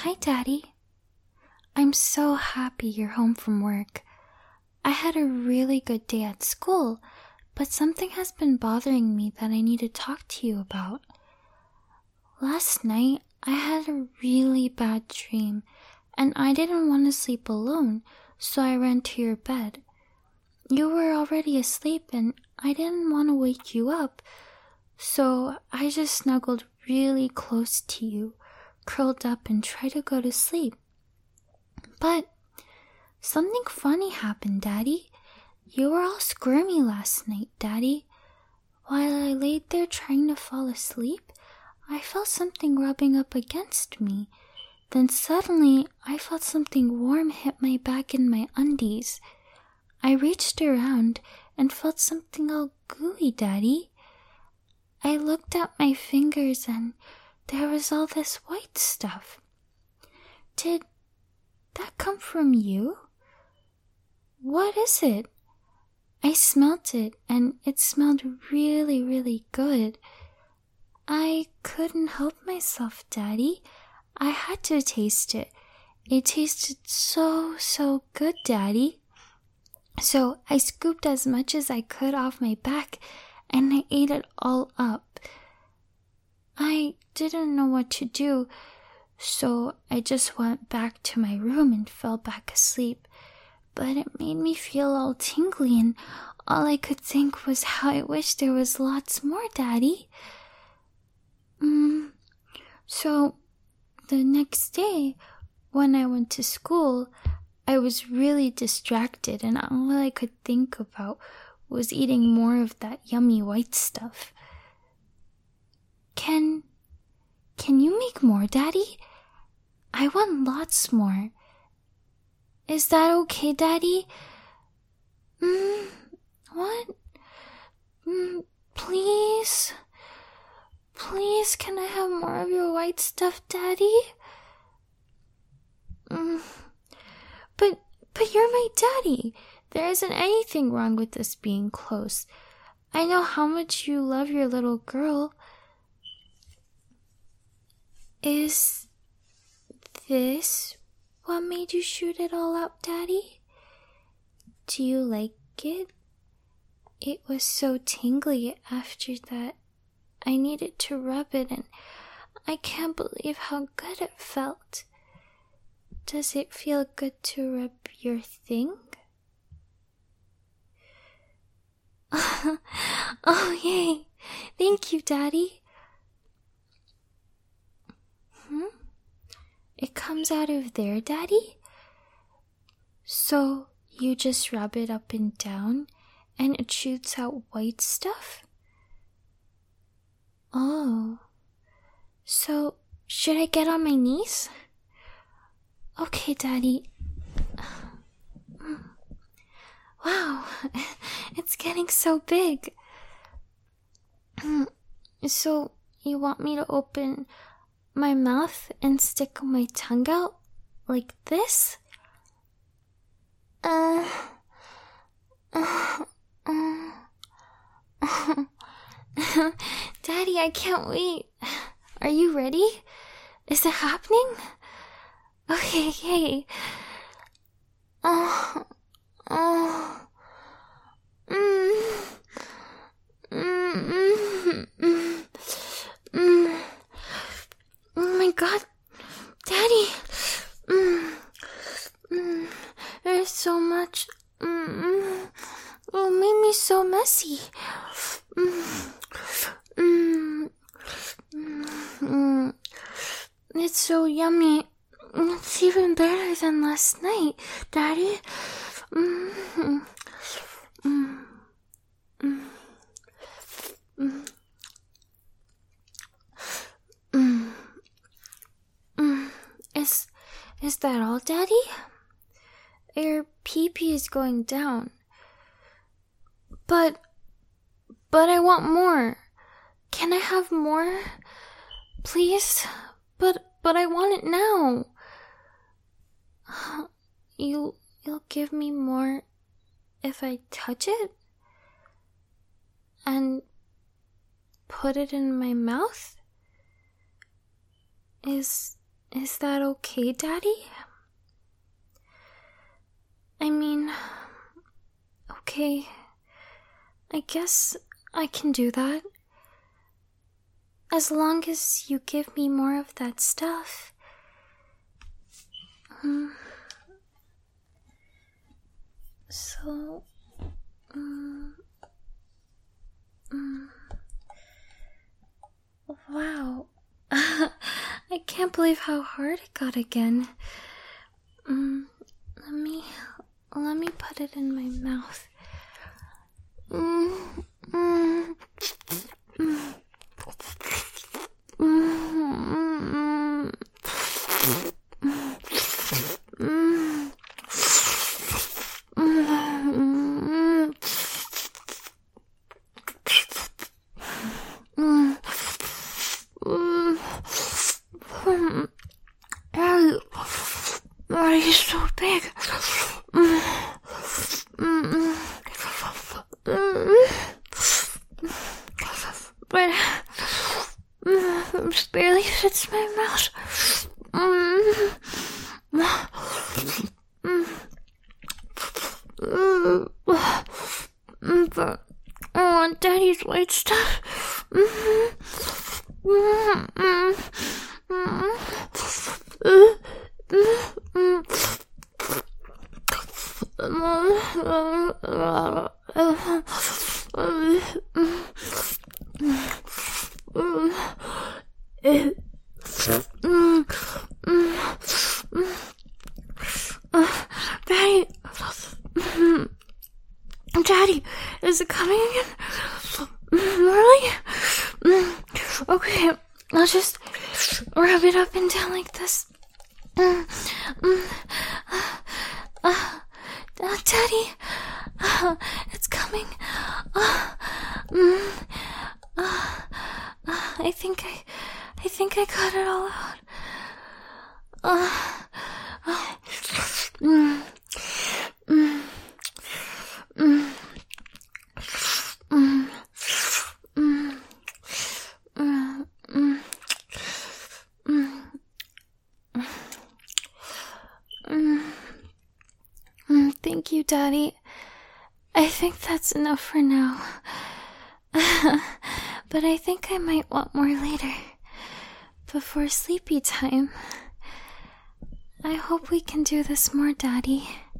Hi, Daddy. I'm so happy you're home from work. I had a really good day at school, but something has been bothering me that I need to talk to you about. Last night, I had a really bad dream, and I didn't want to sleep alone, so I ran to your bed. You were already asleep, and I didn't want to wake you up, so I just snuggled really close to you, curled up, and tried to go to sleep. But something funny happened, Daddy. You were all squirmy last night, Daddy. While I laid there trying to fall asleep, I felt something rubbing up against me. Then suddenly, I felt something warm hit my back and my undies. I reached around and felt something all gooey, Daddy. I looked at my fingers and there was all this white stuff. Did that come from you? What is it? I smelt it and it smelled really, really good. I couldn't help myself, Daddy. I had to taste it. It tasted so good, Daddy. So I scooped as much as I could off my back and I ate it all up. I didn't know what to do, so I just went back to my room and fell back asleep. But it made me feel all tingly and all I could think was how I wish there was lots more, Daddy. So the next day, when I went to school, I was really distracted and all I could think about was eating more of that yummy white stuff. Can you make more, Daddy? I want lots more. Is that okay, Daddy? What? Please? Please, can I have more of your white stuff, Daddy? But you're my daddy. There isn't anything wrong with us being close. I know how much you love your little girl. Is this what made you shoot it all out, Daddy? Do you like it? It was so tingly after that. I needed to rub it and I can't believe how good it felt. Does it feel good to rub your thing? Oh, yay! Thank you, Daddy. It comes out of there, Daddy? So you just rub it up and down and it shoots out white stuff? Oh. So should I get on my knees? Okay, Daddy. Wow, it's getting so big. So, you want me to open my mouth and stick my tongue out like this? Daddy, I can't wait. Are you ready? Is it happening? Okay, yay. Oh my God, Daddy. There's so much. It made me so messy. It's so yummy. It's even better than last night, Daddy. Is that all, Daddy? Your pee-pee is going down. But I want more. Can I have more? Please? But I want it now. You'll give me more if I touch it? And put it in my mouth? Is Is that okay, Daddy? I mean, okay, I guess I can do that. As long as you give me more of that stuff. So, wow. I can't believe how hard it got again. Let me put it in my mouth. Why are you so big? But it barely fits my mouth. But I want Daddy's white stuff. Daddy, is it coming again? Really? Okay, I'll just rub it up and down like this. Daddy, it's coming. I think I got it all out. Thank you, Daddy. I think that's enough for now. But I think I might want more later. Before sleepy time. I hope we can do this more, Daddy.